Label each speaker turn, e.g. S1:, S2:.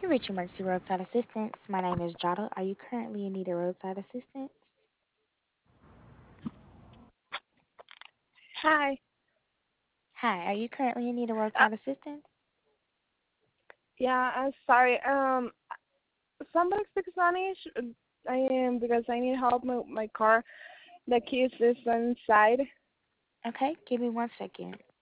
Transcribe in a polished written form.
S1: You're reaching Emergency Roadside Assistance. My name is Jada. Are you currently in need of roadside assistance?
S2: Hi.
S1: Hi, are you currently in need of
S2: Uh,
S1: roadside assistance?
S2: yeah, I'm sorry. Somebody speak Spanish? I am because I need help with my car. The keys is inside.
S1: Okay, give me 1 second.